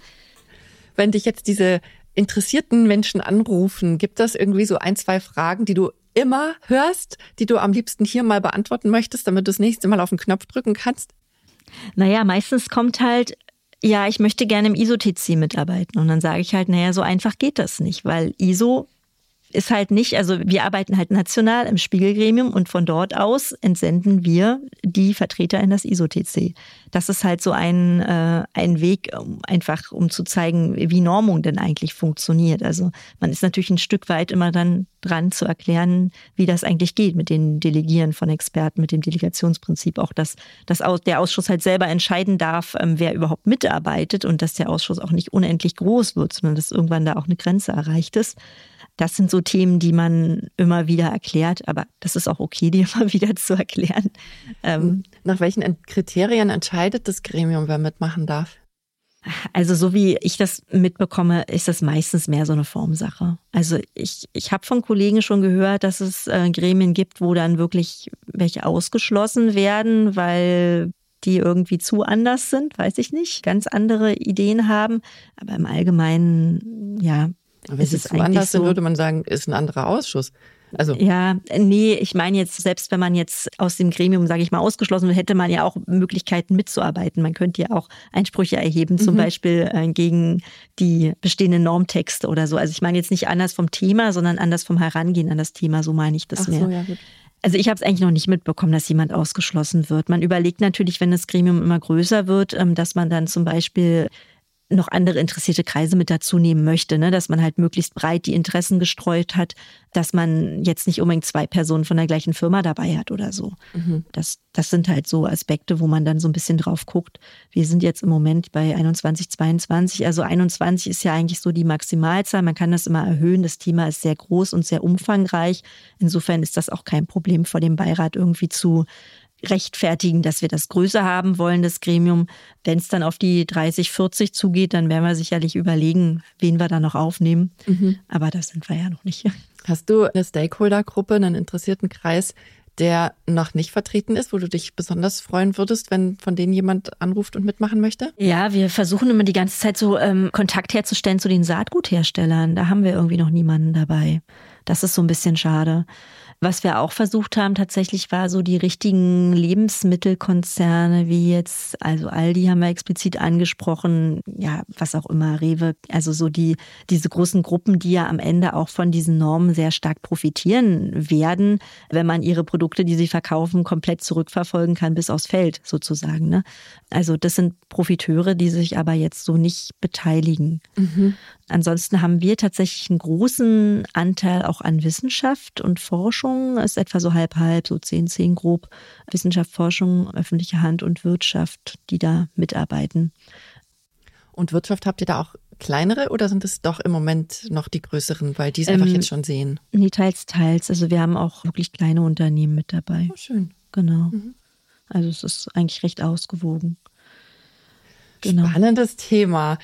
B: Wenn dich jetzt diese interessierten Menschen anrufen, gibt das irgendwie so 1, 2 Fragen, die du immer hörst, die du am liebsten hier mal beantworten möchtest, damit du das nächste Mal auf den Knopf drücken kannst?
A: Naja, meistens kommt halt, ja, ich möchte gerne im ISO-TC mitarbeiten. Und dann sage ich halt, naja, so einfach geht das nicht, weil ISO ist halt nicht, also wir arbeiten halt national im Spiegelgremium und von dort aus entsenden wir die Vertreter in das ISO-TC. Das ist halt so ein Weg, einfach um zu zeigen, wie Normung denn eigentlich funktioniert. Also man ist natürlich ein Stück weit immer dann dran zu erklären, wie das eigentlich geht mit den Delegieren von Experten, mit dem Delegationsprinzip. Auch, dass der Ausschuss halt selber entscheiden darf, wer überhaupt mitarbeitet und dass der Ausschuss auch nicht unendlich groß wird, sondern dass irgendwann da auch eine Grenze erreicht ist. Das sind so Themen, die man immer wieder erklärt, aber das ist auch okay, die immer wieder zu erklären.
B: Nach welchen Kriterien entscheidet das Gremium, wer mitmachen darf?
A: Also so wie ich das mitbekomme, ist das meistens mehr so eine Formsache. Also ich habe von Kollegen schon gehört, dass es Gremien gibt, wo dann wirklich welche ausgeschlossen werden, weil die irgendwie zu anders sind, weiß ich nicht, ganz andere Ideen haben. Aber im Allgemeinen, ja,
B: aber ist es zu anders, dann würde man sagen, ist ein anderer Ausschuss. Also
A: ja, nee, ich meine jetzt, selbst wenn man jetzt aus dem Gremium, sage ich mal, ausgeschlossen wird, hätte man ja auch Möglichkeiten mitzuarbeiten. Man könnte ja auch Einsprüche erheben, zum Beispiel gegen die bestehenden Normtexte oder so. Also ich meine jetzt nicht anders vom Thema, sondern anders vom Herangehen an das Thema, so meine ich das mehr.
B: So, ja, gut.
A: Also ich habe es eigentlich noch nicht mitbekommen, dass jemand ausgeschlossen wird. Man überlegt natürlich, wenn das Gremium immer größer wird, dass man dann zum Beispiel noch andere interessierte Kreise mit dazu nehmen möchte, ne? Dass man halt möglichst breit die Interessen gestreut hat, dass man jetzt nicht unbedingt 2 Personen von der gleichen Firma dabei hat oder so. Das sind halt so Aspekte, wo man dann so ein bisschen drauf guckt. Wir sind jetzt im Moment bei 21, 22. Also 21 ist ja eigentlich so die Maximalzahl. Man kann das immer erhöhen. Das Thema ist sehr groß und sehr umfangreich. Insofern ist das auch kein Problem vor dem Beirat irgendwie zu rechtfertigen, dass wir das größer haben wollen, das Gremium. Wenn es dann auf die 30, 40 zugeht, dann werden wir sicherlich überlegen, wen wir da noch aufnehmen. Aber das sind wir ja noch nicht.
B: Hast du eine Stakeholder-Gruppe, einen interessierten Kreis, der noch nicht vertreten ist, wo du dich besonders freuen würdest, wenn von denen jemand anruft und mitmachen möchte?
A: Ja, wir versuchen immer die ganze Zeit so Kontakt herzustellen zu den Saatgutherstellern. Da haben wir irgendwie noch niemanden dabei. Das ist so ein bisschen schade. Was wir auch versucht haben tatsächlich war so die richtigen Lebensmittelkonzerne wie jetzt, also Aldi haben wir explizit angesprochen, ja, was auch immer, Rewe, also so diese großen Gruppen, die ja am Ende auch von diesen Normen sehr stark profitieren werden, wenn man ihre Produkte, die sie verkaufen, komplett zurückverfolgen kann bis aufs Feld sozusagen, ne? Also das sind Profiteure, die sich aber jetzt so nicht beteiligen. Ansonsten haben wir tatsächlich einen großen Anteil auch an Wissenschaft und Forschung. Ist etwa so halb, so 10 grob. Wissenschaft, Forschung, öffentliche Hand und Wirtschaft, die da mitarbeiten.
B: Und Wirtschaft, habt ihr da auch kleinere oder sind es doch im Moment noch die größeren, weil die es einfach jetzt schon sehen?
A: Nee, teils. Also wir haben auch wirklich kleine Unternehmen mit dabei.
B: Oh, schön.
A: Genau. Also es ist eigentlich recht ausgewogen. Genau.
B: Spannendes Thema.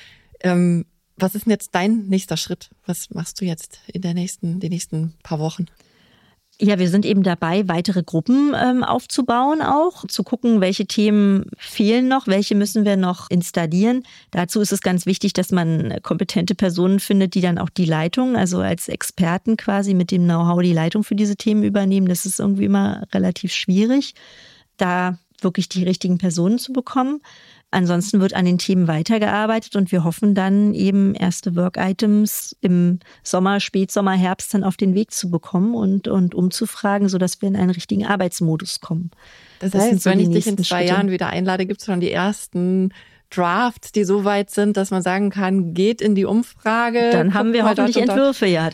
B: Was ist denn jetzt dein nächster Schritt? Was machst du jetzt in die nächsten paar Wochen?
A: Ja, wir sind eben dabei, weitere Gruppen aufzubauen auch, zu gucken, welche Themen fehlen noch, welche müssen wir noch installieren. Dazu ist es ganz wichtig, dass man kompetente Personen findet, die dann auch die Leitung, also als Experten quasi mit dem Know-how die Leitung für diese Themen übernehmen. Das ist irgendwie immer relativ schwierig, da wirklich die richtigen Personen zu bekommen. Ansonsten wird an den Themen weitergearbeitet und wir hoffen dann eben erste Work-Items im Sommer, Spätsommer, Herbst dann auf den Weg zu bekommen und umzufragen, sodass wir in einen richtigen Arbeitsmodus kommen.
B: Das heißt, so wenn ich dich in 2 Jahren wieder einlade, gibt es schon die ersten Drafts, die so weit sind, dass man sagen kann, geht in die Umfrage.
A: Dann haben wir hoffentlich Entwürfe, ja.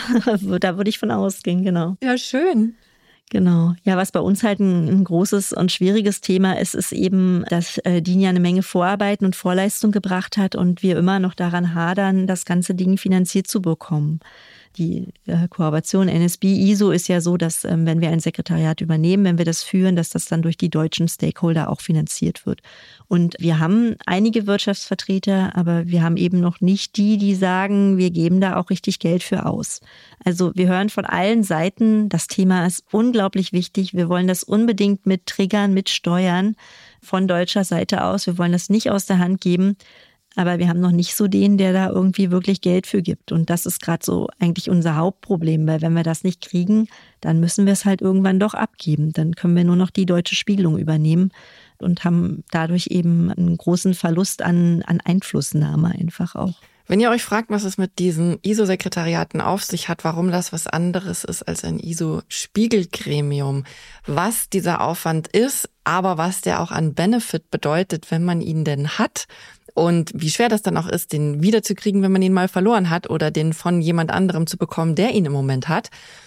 A: Da würde ich von ausgehen, genau.
B: Ja, schön.
A: Genau. Ja, was bei uns halt ein großes und schwieriges Thema ist, ist eben, dass DIN ja eine Menge Vorarbeiten und Vorleistung gebracht hat und wir immer noch daran hadern, das ganze Ding finanziert zu bekommen. Die Kooperation NSB ISO ist ja so, dass wenn wir ein Sekretariat übernehmen, wenn wir das führen, dass das dann durch die deutschen Stakeholder auch finanziert wird. Und wir haben einige Wirtschaftsvertreter, aber wir haben eben noch nicht die sagen, wir geben da auch richtig Geld für aus. Also wir hören von allen Seiten, das Thema ist unglaublich wichtig. Wir wollen das unbedingt mit triggern, mit steuern von deutscher Seite aus. Wir wollen das nicht aus der Hand geben. Aber wir haben noch nicht so den, der da irgendwie wirklich Geld für gibt. Und das ist gerade so eigentlich unser Hauptproblem, weil wenn wir das nicht kriegen, dann müssen wir es halt irgendwann doch abgeben. Dann können wir nur noch die deutsche Spiegelung übernehmen und haben dadurch eben einen großen Verlust an Einflussnahme einfach auch.
B: Wenn ihr euch fragt, was es mit diesen ISO-Sekretariaten auf sich hat, warum das was anderes ist als ein ISO-Spiegelgremium, was dieser Aufwand ist, aber was der auch an Benefit bedeutet, wenn man ihn denn hat, und wie schwer das dann auch ist, den wiederzukriegen, wenn man ihn mal verloren hat oder den von jemand anderem zu bekommen, der ihn im Moment hat.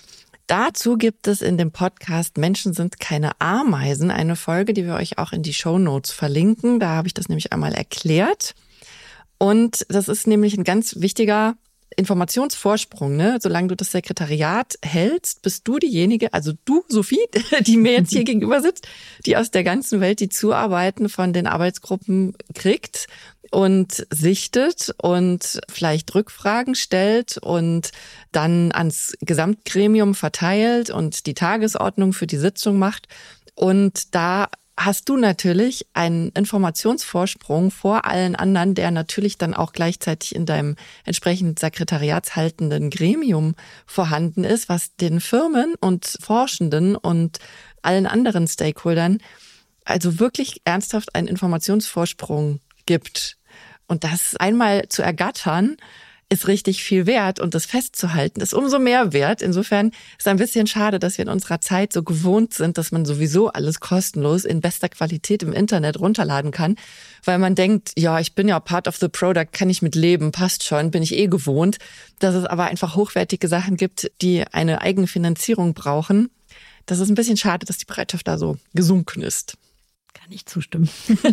B: Dazu gibt es in dem Podcast Menschen sind keine Ameisen eine Folge, die wir euch auch in die Shownotes verlinken. Da habe ich das nämlich einmal erklärt. Und das ist nämlich ein ganz wichtiger Informationsvorsprung, ne? Solange du das Sekretariat hältst, bist du diejenige, also du, Sophie, die mir jetzt hier gegenüber sitzt, die aus der ganzen Welt die Zuarbeiten von den Arbeitsgruppen kriegt und sichtet und vielleicht Rückfragen stellt und dann ans Gesamtgremium verteilt und die Tagesordnung für die Sitzung macht. Und da hast du natürlich einen Informationsvorsprung vor allen anderen, der natürlich dann auch gleichzeitig in deinem entsprechend sekretariatshaltenden Gremium vorhanden ist, was den Firmen und Forschenden und allen anderen Stakeholdern also wirklich ernsthaft einen Informationsvorsprung gibt. Und das einmal zu ergattern, ist richtig viel wert und das festzuhalten ist umso mehr wert. Insofern ist ein bisschen schade, dass wir in unserer Zeit so gewohnt sind, dass man sowieso alles kostenlos in bester Qualität im Internet runterladen kann, weil man denkt, ja, ich bin ja part of the product, kann ich mit leben, passt schon, bin ich gewohnt. Dass es aber einfach hochwertige Sachen gibt, die eine Eigenfinanzierung brauchen. Das ist ein bisschen schade, dass die Bereitschaft da so gesunken ist.
A: Kann ich zustimmen.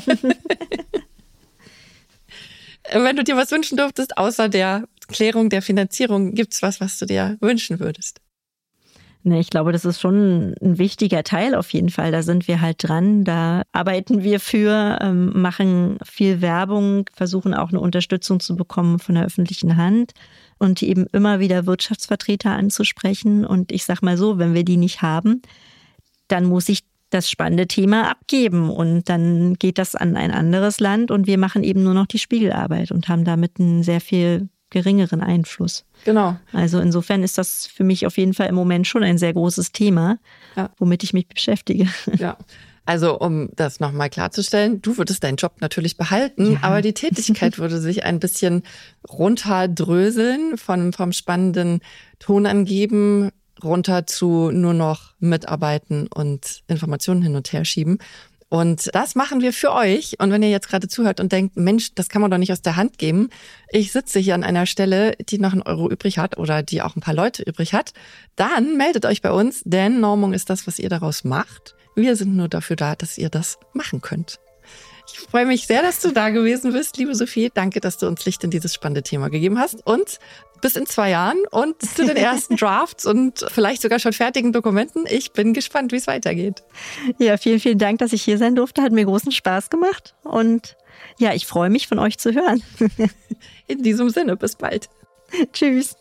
B: Wenn du dir was wünschen durftest, außer der Klärung der Finanzierung, gibt's was du dir wünschen würdest?
A: Ne, ich glaube, das ist schon ein wichtiger Teil auf jeden Fall. Da sind wir halt dran, da arbeiten wir für, machen viel Werbung, versuchen auch eine Unterstützung zu bekommen von der öffentlichen Hand und eben immer wieder Wirtschaftsvertreter anzusprechen. Und ich sag mal so, wenn wir die nicht haben, dann muss ich das spannende Thema abgeben und dann geht das an ein anderes Land und wir machen eben nur noch die Spiegelarbeit und haben damit einen sehr viel geringeren Einfluss.
B: Genau.
A: Also insofern ist das für mich auf jeden Fall im Moment schon ein sehr großes Thema, womit ich mich beschäftige.
B: Ja. Also um das nochmal klarzustellen, du würdest deinen Job natürlich behalten, aber die Tätigkeit würde sich ein bisschen runterdröseln vom spannenden Tonangeben runter zu nur noch mitarbeiten und Informationen hin und her schieben. Und das machen wir für euch. Und wenn ihr jetzt gerade zuhört und denkt, Mensch, das kann man doch nicht aus der Hand geben. Ich sitze hier an einer Stelle, die noch 1 Euro übrig hat oder die auch ein paar Leute übrig hat, dann meldet euch bei uns, denn Normung ist das, was ihr daraus macht. Wir sind nur dafür da, dass ihr das machen könnt. Ich freue mich sehr, dass du da gewesen bist, liebe Sophie. Danke, dass du uns Licht in dieses spannende Thema gegeben hast. Und bis in 2 Jahren und zu den ersten Drafts und vielleicht sogar schon fertigen Dokumenten. Ich bin gespannt, wie es weitergeht.
A: Ja, vielen, vielen Dank, dass ich hier sein durfte. Hat mir großen Spaß gemacht. Und ja, ich freue mich, von euch zu hören.
B: In diesem Sinne, bis bald.
A: Tschüss.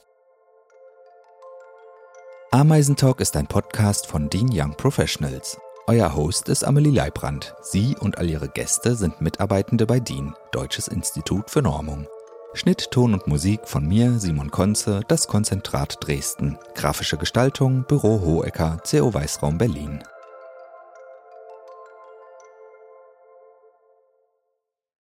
C: Ameisentalk ist ein Podcast von Dean Young Professionals. Euer Host ist Amelie Leibrand. Sie und all ihre Gäste sind Mitarbeitende bei DIN, Deutsches Institut für Normung. Schnitt, Ton und Musik von mir, Simon Konze, das Konzentrat Dresden. Grafische Gestaltung, Büro Hohecker, CO Weißraum Berlin.